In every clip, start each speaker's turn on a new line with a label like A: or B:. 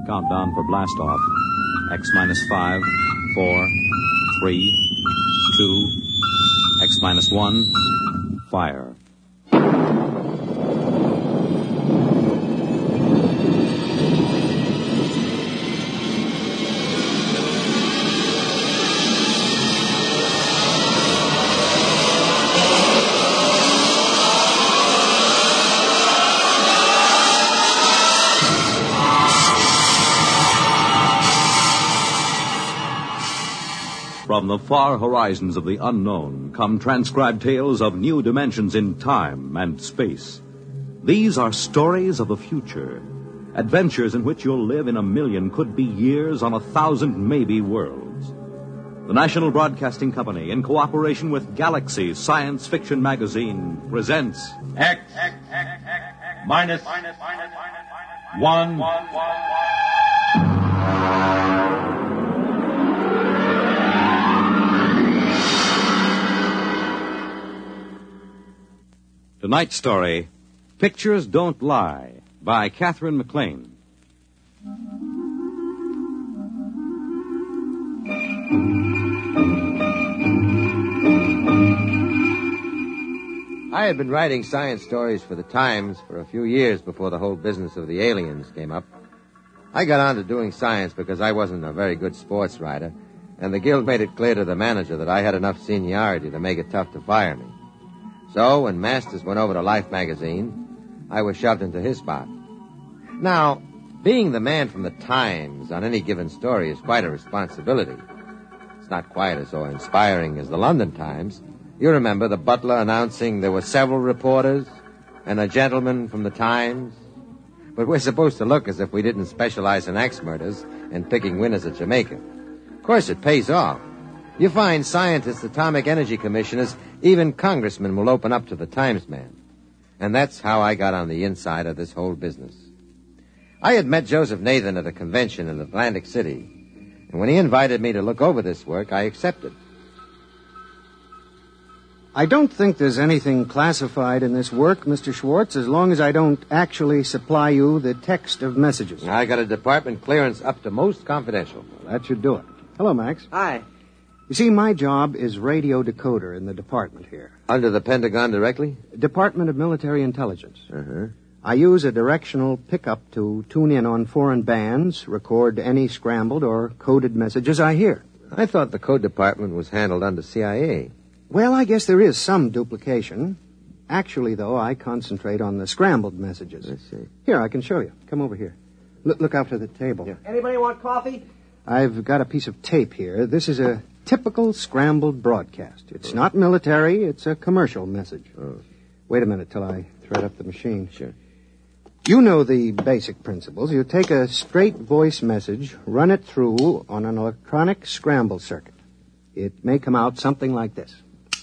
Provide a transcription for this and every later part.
A: Countdown for blast off. X minus 5, 4, 3, 2, X minus 1, fire. From the far horizons of the unknown come transcribed tales of new dimensions in time and space. These are stories of the future, adventures in which you'll live in a million could-be years on 1,000 maybe worlds. The National Broadcasting Company, in cooperation with Galaxy Science Fiction Magazine, presents
B: X minus 1.
A: Tonight's story, Pictures Don't Lie, by Catherine McLean.
C: I had been writing science stories for the Times for a few years before the whole business of the aliens came up. I got on to doing science because I wasn't a very good sports writer, and the Guild made it clear to the manager that I had enough seniority to make it tough to fire me. So, when Masters went over to Life magazine, I was shoved into his spot. Now, being the man from the Times on any given story is quite a responsibility. It's not quite as so inspiring as the London Times. You remember the butler announcing there were several reporters and a gentleman from the Times? But we're supposed to look as if we didn't specialize in axe murders and picking winners at Jamaica. Of course, it pays off. You find scientists, atomic energy commissioners, even congressmen will open up to the Times man. And that's how I got on the inside of this whole business. I had met Joseph Nathan at a convention in Atlantic City, and when he invited me to look over this work, I accepted.
D: I don't think there's anything classified in this work, Mr. Schwartz, as long as I don't actually supply you the text of messages.
C: I got a department clearance up to most confidential.
D: Well, that should do it. Hello, Max.
E: Hi.
D: You see, my job is radio decoder in the department here.
C: Under the Pentagon directly?
D: Department of Military Intelligence.
C: Uh-huh.
D: I use a directional pickup to tune in on foreign bands, record any scrambled or coded messages I hear.
C: I thought the code department was handled under CIA.
D: Well, I guess there is some duplication. Actually, though, I concentrate on the scrambled messages.
C: I see.
D: Here, I can show you. Come over here. Look out to the table.
C: Yeah.
E: Anybody want coffee?
D: I've got a piece of tape here. This is a typical scrambled broadcast. It's not military. It's a commercial message.
C: Oh.
D: Wait a minute till I thread up the machine.
C: Sure.
D: You know the basic principles. You take a straight voice message, run it through on an electronic scramble circuit. It may come out something like this.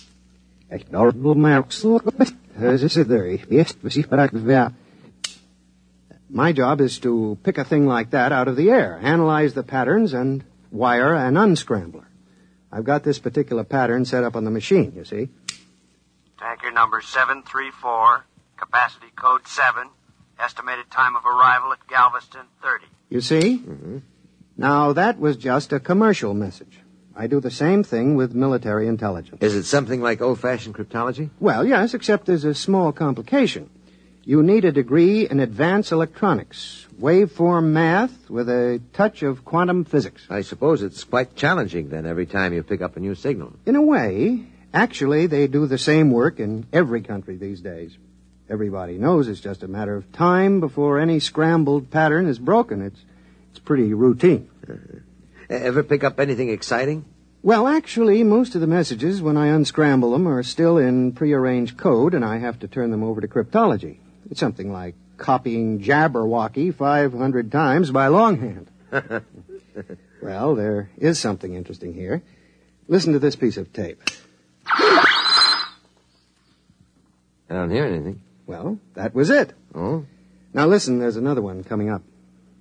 D: My job is to pick a thing like that out of the air, analyze the patterns, and wire an unscrambler. I've got this particular pattern set up on the machine, you see.
F: Tanker number 734, capacity code 7, estimated time of arrival at Galveston 30.
D: You see?
C: Mm-hmm.
D: Now, that was just a commercial message. I do the same thing with military intelligence.
C: Is it something like old-fashioned cryptology?
D: Well, yes, except there's a small complication. You need a degree in advanced electronics, waveform math with a touch of quantum physics.
C: I suppose it's quite challenging, then, every time you pick up a new signal.
D: In a way, actually, they do the same work in every country these days. Everybody knows it's just a matter of time before any scrambled pattern is broken. It's pretty routine.
C: Uh-huh. Ever pick up anything exciting?
D: Well, actually, most of the messages, when I unscramble them, are still in prearranged code, and I have to turn them over to cryptology. It's something like copying Jabberwocky 500 times by longhand. Well, there is something interesting here. Listen to this piece of tape.
C: I don't hear anything.
D: Well, that was it.
C: Oh?
D: Now listen, there's another one coming up.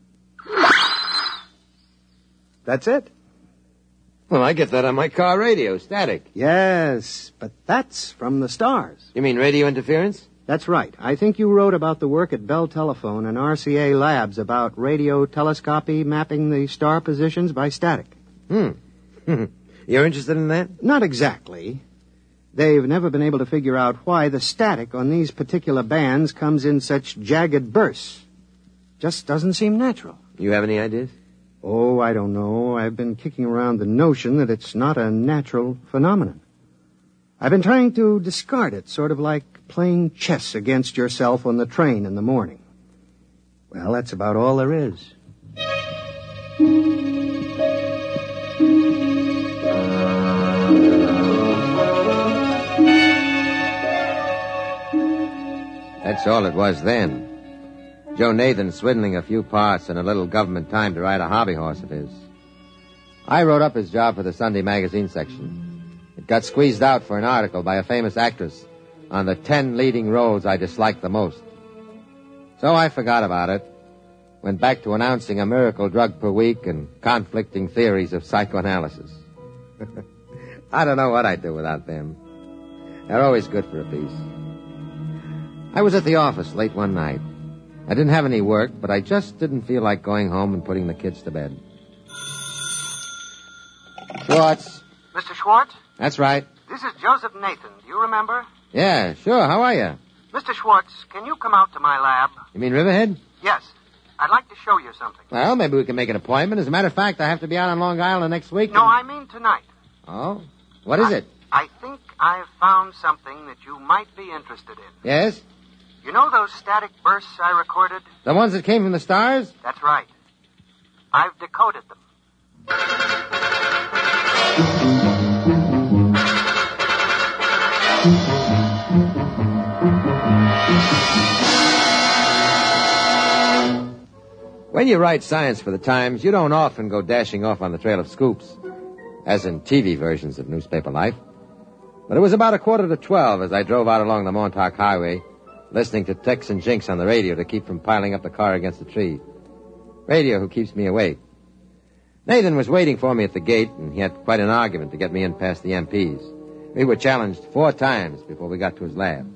D: That's it.
C: Well, I get that on my car radio, static.
D: Yes, but that's from the stars.
C: You mean radio interference?
D: That's right. I think you wrote about the work at Bell Telephone and RCA Labs about radio telescopy mapping the star positions by static.
C: You're interested in that?
D: Not exactly. They've never been able to figure out why the static on these particular bands comes in such jagged bursts. Just doesn't seem natural.
C: You have any ideas?
D: Oh, I don't know. I've been kicking around the notion that it's not a natural phenomenon. I've been trying to discard it, sort of like playing chess against yourself on the train in the morning. Well, that's about all there is.
C: That's all it was then. Joe Nathan swindling a few parts and a little government time to ride a hobby horse of his. I wrote up his job for the Sunday magazine section. It got squeezed out for an article by a famous actress on the 10 leading roles I disliked the most. So I forgot about it, went back to announcing a miracle drug per week and conflicting theories of psychoanalysis. I don't know what I'd do without them. They're always good for a piece. I was at the office late one night. I didn't have any work, but I just didn't feel like going home and putting the kids to bed. Schwartz.
F: Mr. Schwartz?
C: That's right.
F: This is Joseph Nathan. Do you remember?
C: Yeah, sure. How are you?
F: Mr. Schwartz, can you come out to my lab?
C: You mean Riverhead?
F: Yes. I'd like to show you something.
C: Well, maybe we can make an appointment. As a matter of fact, I have to be out on Long Island next week.
F: No, I mean tonight.
C: Oh? What is it?
F: I think I've found something that you might be interested in.
C: Yes?
F: You know those static bursts I recorded?
C: The ones that came from the stars?
F: That's right. I've decoded them.
C: When you write science for the Times, you don't often go dashing off on the trail of scoops, as in TV versions of newspaper life. But it was about 11:45 as I drove out along the Montauk Highway, listening to Tex and Jinx on the radio to keep from piling up the car against the tree. Radio who keeps me awake. Nathan was waiting for me at the gate, and he had quite an argument to get me in past the MPs. We were challenged 4 times before we got to his lab.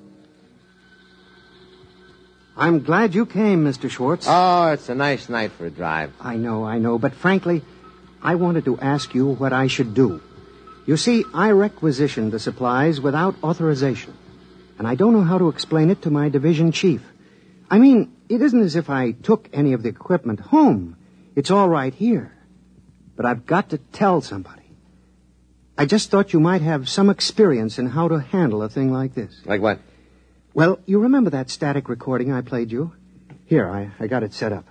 D: I'm glad you came, Mr. Schwartz.
C: Oh, it's a nice night for a drive.
D: I know, but frankly, I wanted to ask you what I should do. You see, I requisitioned the supplies without authorization, and I don't know how to explain it to my division chief. I mean, it isn't as if I took any of the equipment home. It's all right here. But I've got to tell somebody. I just thought you might have some experience in how to handle a thing like this.
C: Like what?
D: Well, you remember that static recording I played you? Here, I got it set up.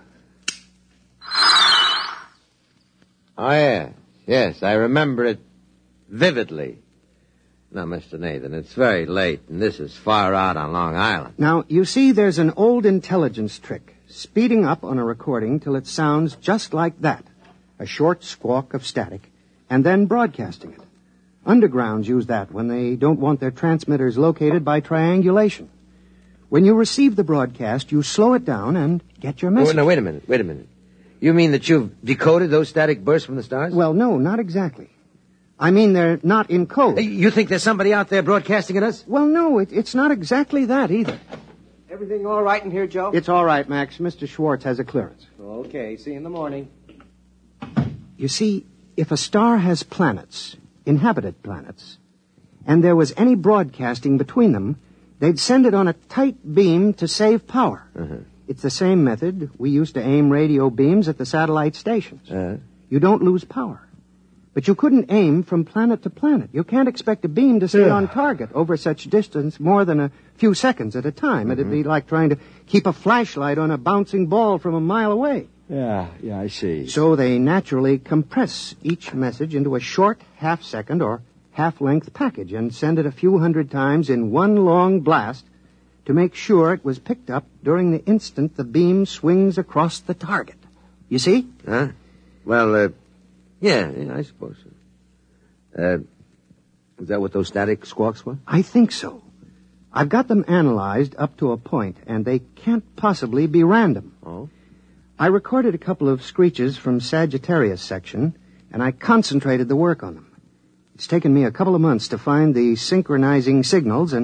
C: Oh, yeah. Yes, I remember it vividly. Now, Mr. Nathan, it's very late, and this is far out on Long Island.
D: Now, you see, there's an old intelligence trick, speeding up on a recording till it sounds just like that, a short squawk of static, and then broadcasting it. Undergrounds use that when they don't want their transmitters located by triangulation. When you receive the broadcast, you slow it down and get your message.
C: Oh, no, wait a minute. You mean that you've decoded those static bursts from the stars?
D: Well, no, not exactly. I mean, they're not in code.
C: You think there's somebody out there broadcasting at us?
D: Well, no, it's not exactly that either.
E: Everything all right in here, Joe?
D: It's all right, Max. Mr. Schwartz has a clearance.
E: Okay, see you in the morning.
D: You see, if a star has planets, inhabited planets, and there was any broadcasting between them, they'd send it on a tight beam to save power.
C: Uh-huh.
D: It's the same method we used to aim radio beams at the satellite stations. You don't lose power. But you couldn't aim from planet to planet. You can't expect a beam to stay on target over such distance more than a few seconds at a time. Mm-hmm. It'd be like trying to keep a flashlight on a bouncing ball from a mile away.
E: Yeah, I see.
D: So they naturally compress each message into a short half-second or half-length package and send it a few hundred times in one long blast to make sure it was picked up during the instant the beam swings across the target. You see?
C: Huh? Well, yeah, I suppose so. Is that what those static squawks were?
D: I think so. I've got them analyzed up to a point, and they can't possibly be random.
C: Oh?
D: I recorded a couple of screeches from Sagittarius section, and I concentrated the work on them. It's taken me a couple of months to find the synchronizing signals, and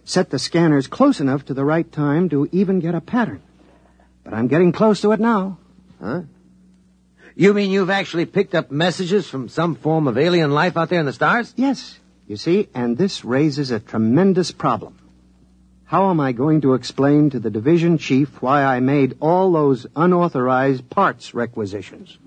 D: set the scanners close enough to the right time to even get a pattern. But I'm getting close to it now.
C: Huh? You mean you've actually picked up messages from some form of alien life out there in the stars?
D: Yes. You see, and this raises a tremendous problem. How am I going to explain to the division chief why I made all those unauthorized parts requisitions?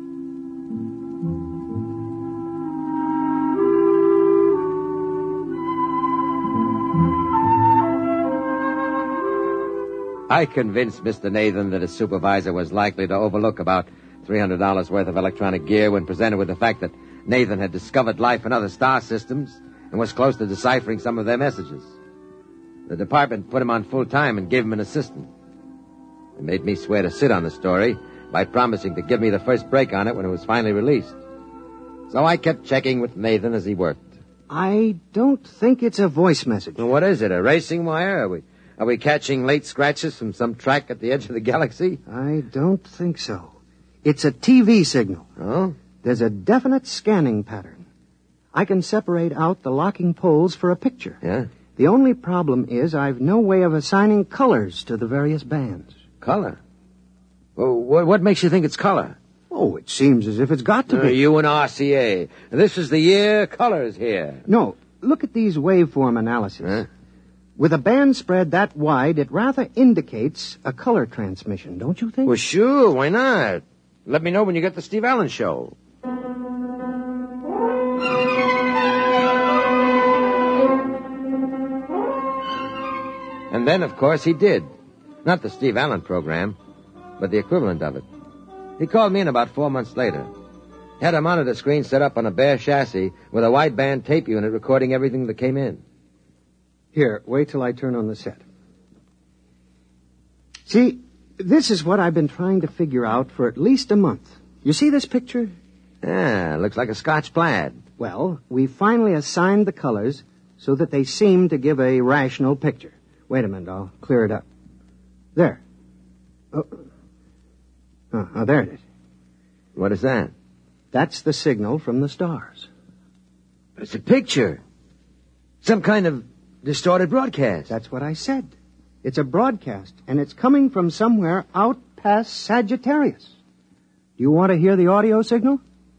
C: I convinced Mr. Nathan that his supervisor was likely to overlook about $300 worth of electronic gear when presented with the fact that Nathan had discovered life in other star systems and was close to deciphering some of their messages. The department put him on full time and gave him an assistant. They made me swear to sit on the story by promising to give me the first break on it when it was finally released. So I kept checking with Nathan as he worked.
D: I don't think it's a voice message.
C: Well, what is it, a racing wire? Are we catching late scratches from some track at the edge of the galaxy?
D: I don't think so. It's a TV signal.
C: Oh?
D: There's a definite scanning pattern. I can separate out the locking poles for a picture.
C: Yeah?
D: The only problem is I've no way of assigning colors to the various bands.
C: Color? Well, what makes you think it's color?
D: Oh, it seems as if it's got to be.
C: You and RCA. This is the year color's here.
D: No, look at these waveform analyses.
C: Huh?
D: With a band spread that wide, it rather indicates a color transmission, don't you think?
C: Well, sure, why not? Let me know when you get the Steve Allen show. And then, of course, he did. Not the Steve Allen program, but the equivalent of it. He called me in about 4 months later. Had a monitor screen set up on a bare chassis with a wideband tape unit recording everything that came in.
D: Here, wait till I turn on the set. See, this is what I've been trying to figure out for at least a month. You see this picture?
C: Yeah, looks like a Scotch plaid.
D: Well, we finally assigned the colors so that they seem to give a rational picture. Wait a minute, I'll clear it up. There. Oh, there it is.
C: What is that?
D: That's the signal from the stars.
C: It's a picture. Some kind of distorted broadcast.
D: That's what I said. It's a broadcast, and it's coming from somewhere out past Sagittarius. Do you want to hear the audio signal?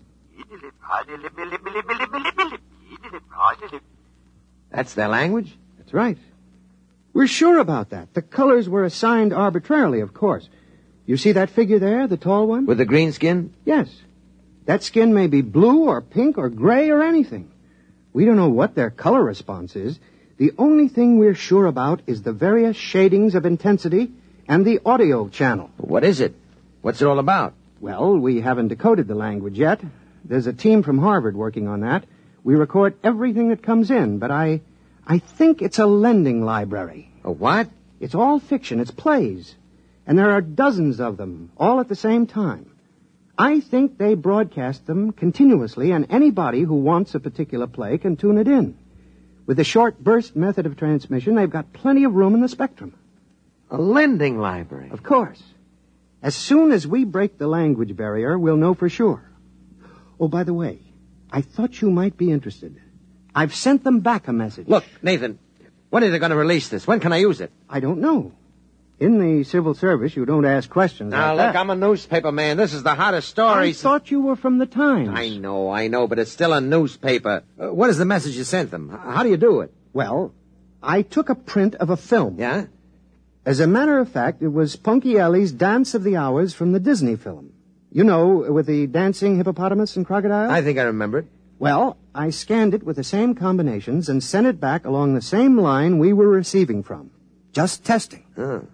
C: That's their language?
D: That's right. We're sure about that. The colors were assigned arbitrarily, of course. You see that figure there, the tall one?
C: With the green skin?
D: Yes. That skin may be blue or pink or gray or anything. We don't know what their color response is. The only thing we're sure about is the various shadings of intensity and the audio channel.
C: What is it? What's it all about?
D: Well, we haven't decoded the language yet. There's a team from Harvard working on that. We record everything that comes in, but I think it's a lending library.
C: A what?
D: It's all fiction. It's plays. And there are dozens of them, all at the same time. I think they broadcast them continuously, and anybody who wants a particular play can tune it in. With the short burst method of transmission, they've got plenty of room in the spectrum.
C: A lending library?
D: Of course. As soon as we break the language barrier, we'll know for sure. Oh, by the way, I thought you might be interested. I've sent them back a message.
C: Look, Nathan, when are they going to release this? When can I use it?
D: I don't know. In the civil service, you don't ask questions
C: Now,
D: like
C: look,
D: that.
C: I'm a newspaper man. This is the hottest story.
D: I thought you were from the Times.
C: I know, but it's still a newspaper. What is the message you sent them? How do you do it?
D: Well, I took a print of a film.
C: Yeah?
D: As a matter of fact, it was Punky Ellie's Dance of the Hours from the Disney film. You know, with the dancing hippopotamus and crocodile?
C: I think I remember it.
D: Well, I scanned it with the same combinations and sent it back along the same line we were receiving from. Just testing.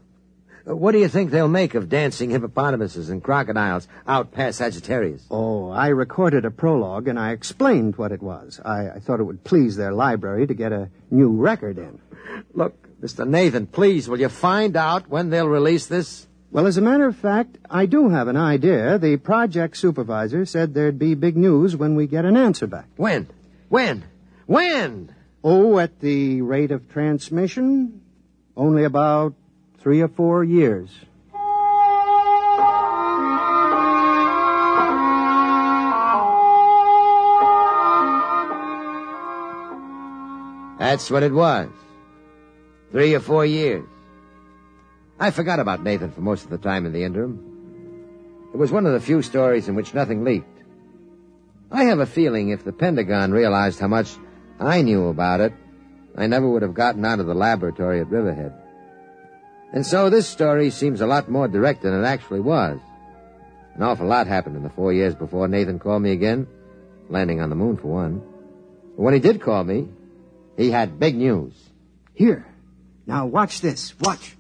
C: What do you think they'll make of dancing hippopotamuses and crocodiles out past Sagittarius?
D: Oh, I recorded a prologue and I explained what it was. I thought it would please their library to get a new record in.
C: Look, Mr. Nathan, please, will you find out when they'll release this?
D: Well, as a matter of fact, I do have an idea. The project supervisor said there'd be big news when we get an answer back.
C: When? When?
D: Oh, at the rate of transmission, only about 3 or 4 years.
C: That's what it was. 3 or 4 years. I forgot about Nathan for most of the time in the interim. It was one of the few stories in which nothing leaked. I have a feeling if the Pentagon realized how much I knew about it, I never would have gotten out of the laboratory at Riverhead. And so this story seems a lot more direct than it actually was. An awful lot happened in the 4 years before Nathan called me again, landing on the moon for one. But when he did call me, he had big news.
D: Here. Now watch this. Watch.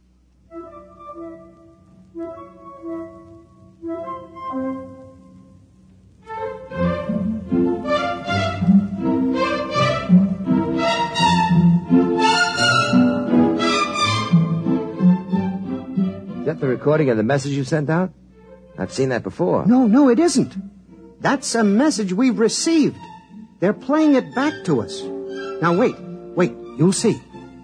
C: Is that the recording of the message you sent out? I've seen that before.
D: No, it isn't. That's a message we've received. They're playing it back to us. Now, wait, you'll see.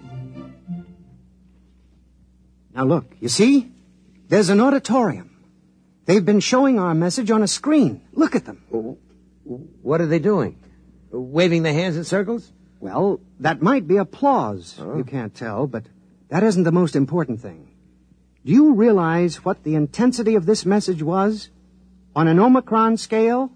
D: Now, look, you see? There's an auditorium. They've been showing our message on a screen. Look at them.
C: What are they doing? Waving their hands in circles?
D: Well, that might be applause.
C: Huh?
D: You can't tell, but that isn't the most important thing. Do you realize what the intensity of this message was? On an Omicron scale,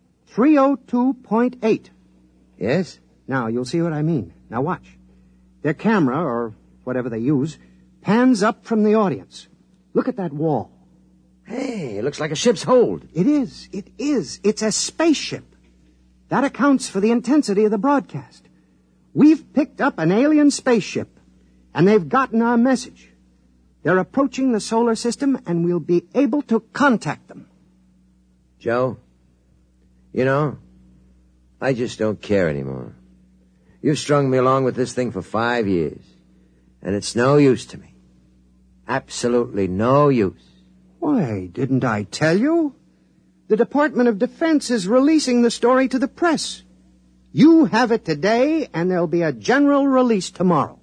D: 302.8.
C: Yes?
D: Now, you'll see what I mean. Now, watch. Their camera, or whatever they use, pans up from the audience. Look at that wall.
C: Hey, it looks like a ship's hold.
D: It is. It's a spaceship. That accounts for the intensity of the broadcast. We've picked up an alien spaceship, and they've gotten our message. They're approaching the solar system, and we'll be able to contact them.
C: Joe, you know, I just don't care anymore. You've strung me along with this thing for 5 years, and it's no use to me. Absolutely no use.
D: Why, didn't I tell you? The Department of Defense is releasing the story to the press. You have it today, and there'll be a general release tomorrow.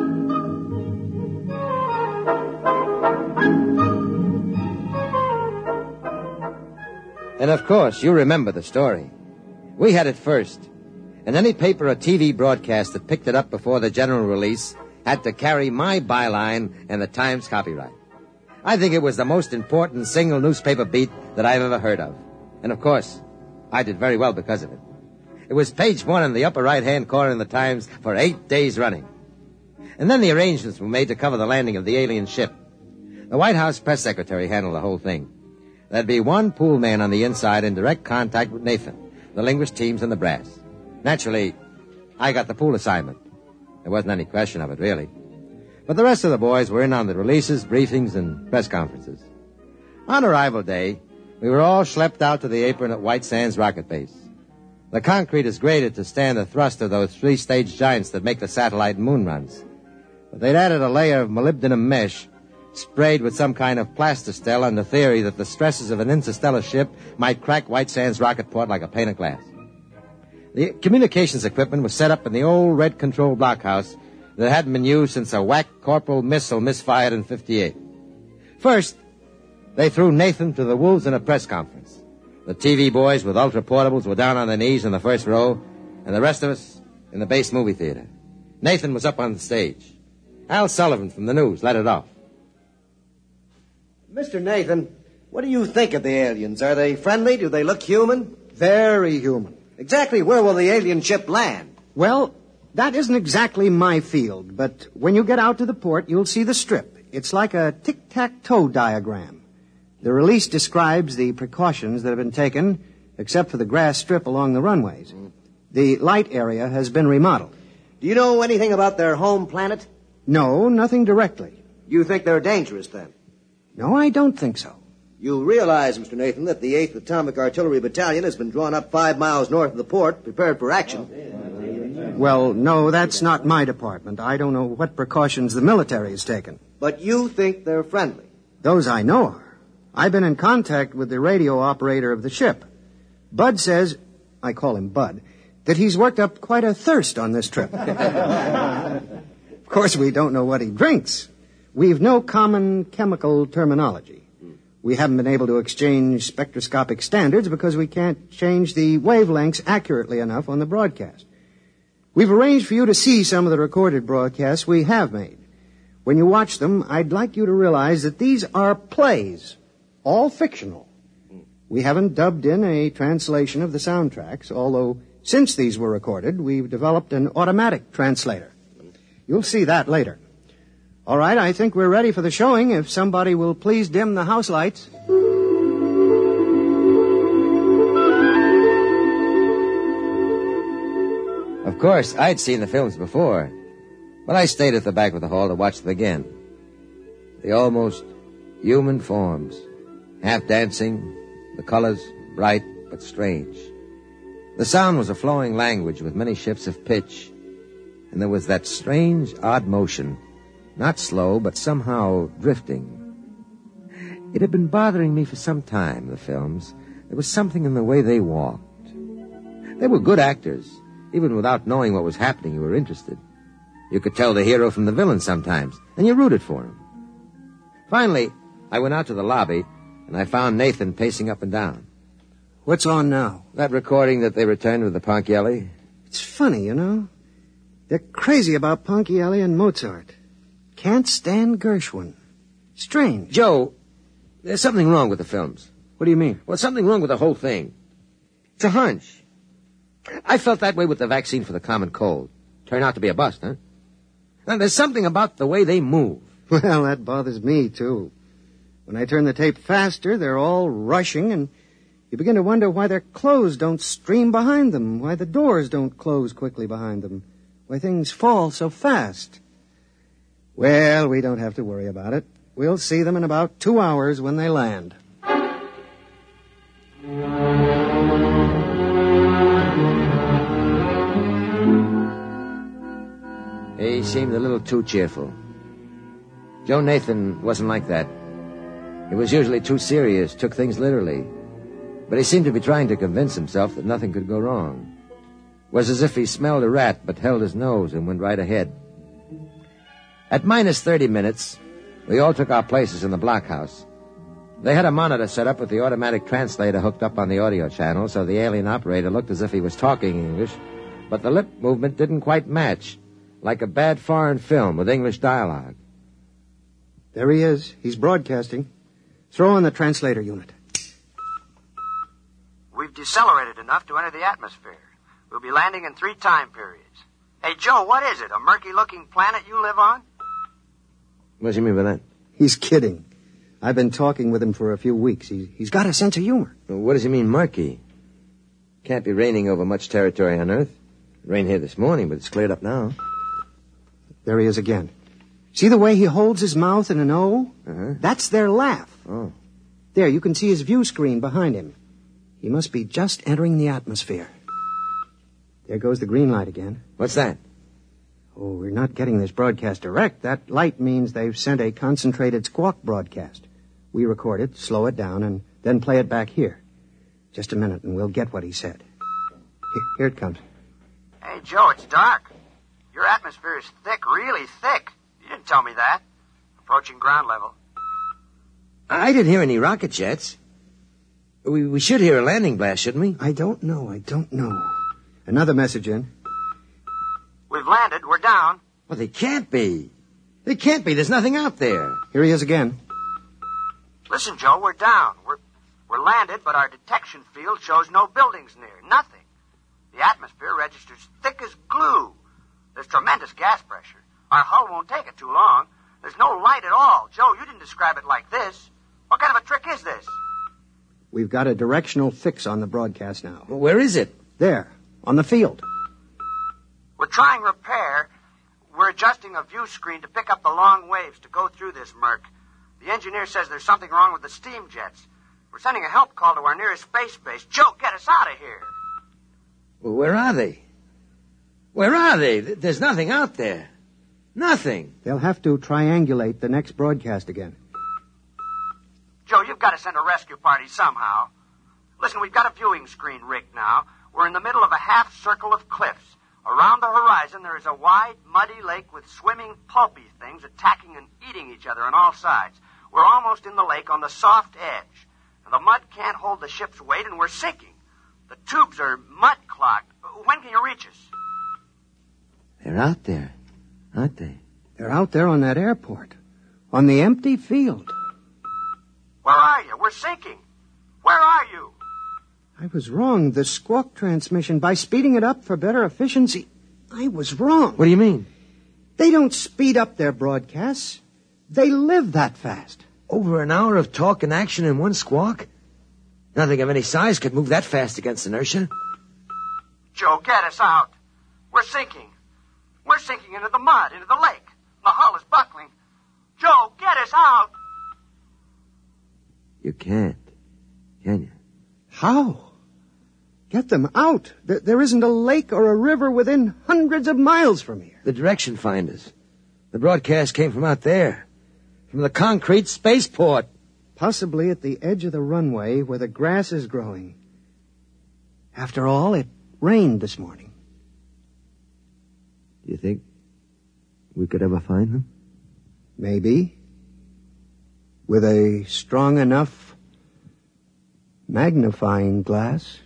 C: And of course, you remember the story. We had it first. And any paper or TV broadcast that picked it up before the general release had to carry my byline and the Times copyright. I think it was the most important single newspaper beat that I've ever heard of. And of course, I did very well because of it. It was page 1 in the upper right-hand corner in the Times for 8 days running. And then the arrangements were made to cover the landing of the alien ship. The White House press secretary handled the whole thing. There'd be one pool man on the inside in direct contact with Nathan, the linguist teams, and the brass. Naturally, I got the pool assignment. There wasn't any question of it, really. But the rest of the boys were in on the releases, briefings, and press conferences. On arrival day, we were all schlepped out to the apron at White Sands Rocket Base. The concrete is graded to stand the thrust of those 3-stage giants that make the satellite and moon runs. But they'd added a layer of molybdenum mesh sprayed with some kind of plastistel on the theory that the stresses of an interstellar ship might crack White Sands rocket port like a pane of glass. The communications equipment was set up in the old red control blockhouse that hadn't been used since a whack Corporal missile misfired in 58. First, they threw Nathan to the wolves in a press conference. The TV boys with ultra portables were down on their knees in the first row, and the rest of us in the base movie theater. Nathan was up on the stage. Al Sullivan from the news led it off.
E: Mr. Nathan, what do you think of the aliens? Are they friendly? Do they look human?
D: Very human.
E: Exactly where will the alien ship land?
D: Well, that isn't exactly my field, but when you get out to the port, you'll see the strip. It's like a tic-tac-toe diagram. The release describes the precautions that have been taken, except for the grass strip along the runways. The light area has been remodeled.
E: Do you know anything about their home planet?
D: No, nothing directly.
E: You think they're dangerous, then?
D: No, I don't think so.
E: You realize, Mr. Nathan, that the 8th Atomic Artillery Battalion has been drawn up 5 miles north of the port, prepared for action.
D: Well, no, that's not my department. I don't know what precautions the military has taken.
E: But you think they're friendly?
D: Those I know are. I've been in contact with the radio operator of the ship. Bud says, I call him Bud, that he's worked up quite a thirst on this trip. Of course, we don't know what he drinks. We've no common chemical terminology. We haven't been able to exchange spectroscopic standards because we can't change the wavelengths accurately enough on the broadcast. We've arranged for you to see some of the recorded broadcasts we have made. When you watch them, I'd like you to realize that these are plays, all fictional. We haven't dubbed in a translation of the soundtracks, although since these were recorded, we've developed an automatic translator. You'll see that later. All right, I think we're ready for the showing. If somebody will please dim the house lights.
C: Of course, I'd seen the films before, but I stayed at the back of the hall to watch them again. The almost human forms, half dancing, the colors bright but strange. The sound was a flowing language with many shifts of pitch, and there was that strange, odd motion, not slow, but somehow drifting. It had been bothering me for some time, the films. There was something in the way they walked. They were good actors. Even without knowing what was happening, you were interested. You could tell the hero from the villain sometimes, and you rooted for him. Finally, I went out to the lobby, and I found Nathan pacing up and down.
D: What's on now?
C: That recording that they returned with the Ponchielli?
D: It's funny, you know. They're crazy about Ponchielli and Mozart. Can't stand Gershwin. Strange.
C: Joe, there's something wrong with the films.
D: What do you mean?
C: Well, something wrong with the whole thing. It's a hunch. I felt that way with the vaccine for the common cold. Turned out to be a bust, huh? Now, there's something about the way they move.
D: Well, that bothers me, too. When I turn the tape faster, they're all rushing, and you begin to wonder why their clothes don't stream behind them, why the doors don't close quickly behind them, why things fall so fast. Well, we don't have to worry about it. We'll see them in about 2 hours when they land.
C: He seemed a little too cheerful. Joe Nathan wasn't like that. He was usually too serious, took things literally. But he seemed to be trying to convince himself that nothing could go wrong. It was as if he smelled a rat but held his nose and went right ahead. At minus 30 minutes, we all took our places in the blockhouse. They had a monitor set up with the automatic translator hooked up on the audio channel, so the alien operator looked as if he was talking English, but the lip movement didn't quite match, like a bad foreign film with English dialogue.
D: There he is. He's broadcasting. Throw on the translator unit.
F: We've decelerated enough to enter the atmosphere. We'll be landing in 3 time periods. Hey, Joe, what is it? A murky-looking planet you live on?
C: What do you mean by that?
D: He's kidding. I've been talking with him for a few weeks. He's got a sense of humor.
C: What does he mean, murky? Can't be raining over much territory on Earth. It rained here this morning, but it's cleared up now.
D: There he is again. See the way he holds his mouth in an O?
C: Uh-huh.
D: That's their laugh.
C: Oh.
D: There, you can see his view screen behind him. He must be just entering the atmosphere. There goes the green light again.
C: What's that?
D: Oh, we're not getting this broadcast direct. That light means they've sent a concentrated squawk broadcast. We record it, slow it down, and then play it back here. Just a minute, and we'll get what he said. Here it comes.
F: Hey, Joe, it's dark. Your atmosphere is thick, really thick. You didn't tell me that. Approaching ground level.
C: I didn't hear any rocket jets. We should hear a landing blast, shouldn't we?
D: I don't know. Another message in.
F: We've landed. We're down.
C: Well, they can't be. They can't be. There's nothing out there.
D: Here he is again.
F: Listen, Joe, we're down. We're landed, but our detection field shows no buildings near. Nothing. The atmosphere registers thick as glue. There's tremendous gas pressure. Our hull won't take it too long. There's no light at all. Joe, you didn't describe it like this. What kind of a trick is this?
D: We've got a directional fix on the broadcast now.
C: Well, where is it?
D: There, on the field.
F: We're trying repair. We're adjusting a view screen to pick up the long waves to go through this murk. The engineer says there's something wrong with the steam jets. We're sending a help call to our nearest space base. Joe, get us out of here.
C: Well, where are they? Where are they? There's nothing out there. Nothing.
D: They'll have to triangulate the next broadcast again.
F: Joe, you've got to send a rescue party somehow. Listen, we've got a viewing screen rigged now. We're in the middle of a half circle of cliffs. Around the horizon, there is a wide, muddy lake with swimming, pulpy things attacking and eating each other on all sides. We're almost in the lake on the soft edge. And the mud can't hold the ship's weight, and we're sinking. The tubes are mud-clogged. When can you reach us?
C: They're out there, aren't they?
D: They're out there on that airport, on the empty field.
F: Where are you? We're sinking. Where are you?
D: I was wrong. The squawk transmission, by speeding it up for better efficiency, I was wrong.
C: What do you mean?
D: They don't speed up their broadcasts. They live that fast.
G: Over an hour of talk and action in one squawk? Nothing of any size could move that fast against inertia.
F: Joe, get us out. We're sinking. We're sinking into the mud, into the lake. The hull is buckling. Joe, get us out.
C: You can't, can you?
D: How? Get them out. There isn't a lake or a river within hundreds of miles from here.
G: The direction finders. The broadcast came from out there. From the concrete spaceport.
D: Possibly at the edge of the runway where the grass is growing. After all, it rained this morning.
C: Do you think we could ever find them?
D: Maybe. With a strong enough magnifying glass.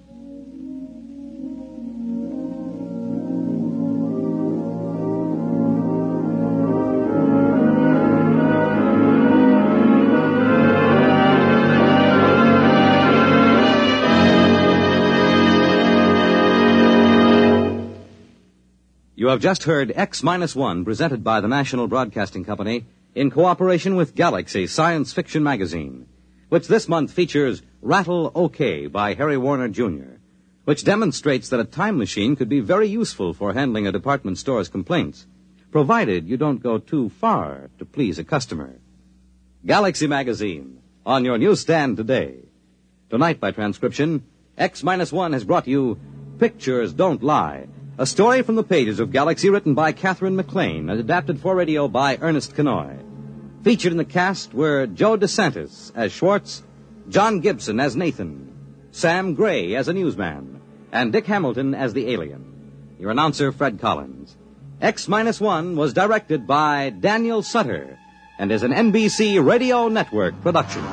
A: You have just heard X-1, presented by the National Broadcasting Company in cooperation with Galaxy Science Fiction Magazine, which this month features Rattle OK by Harry Warner Jr., which demonstrates that a time machine could be very useful for handling a department store's complaints, provided you don't go too far to please a customer. Galaxy Magazine, on your newsstand today. Tonight, by transcription, X-1 has brought you Pictures Don't Lie, a story from the pages of Galaxy written by Catherine McLean and adapted for radio by Ernest Kenoy. Featured in the cast were Joe DeSantis as Schwartz, John Gibson as Nathan, Sam Gray as a newsman, and Dick Hamilton as the alien. Your announcer, Fred Collins. X-1 was directed by Daniel Sutter and is an NBC Radio Network production.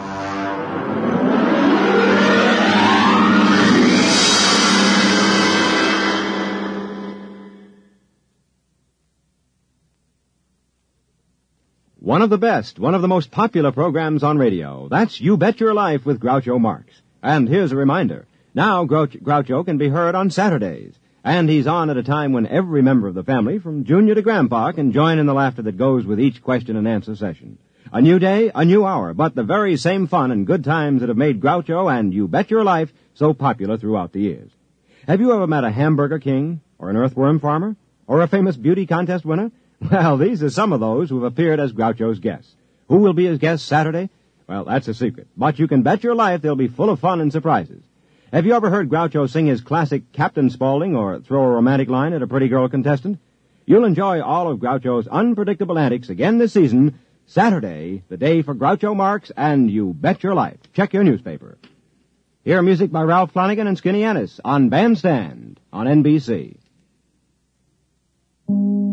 H: One of the best, one of the most popular programs on radio. That's You Bet Your Life with Groucho Marx. And here's a reminder. Now Groucho can be heard on Saturdays. And he's on at a time when every member of the family, from Junior to Grandpa, can join in the laughter that goes with each question and answer session. A new day, a new hour, but the very same fun and good times that have made Groucho and You Bet Your Life so popular throughout the years. Have you ever met a hamburger king, or an earthworm farmer, or a famous beauty contest winner? Well, these are some of those who have appeared as Groucho's guests. Who will be his guests Saturday? Well, that's a secret. But you can bet your life they'll be full of fun and surprises. Have you ever heard Groucho sing his classic Captain Spaulding or throw a romantic line at a pretty girl contestant? You'll enjoy all of Groucho's unpredictable antics again this season, Saturday, the day for Groucho Marx and You Bet Your Life. Check your newspaper. Hear music by Ralph Flanagan and Skinny Ennis on Bandstand on NBC.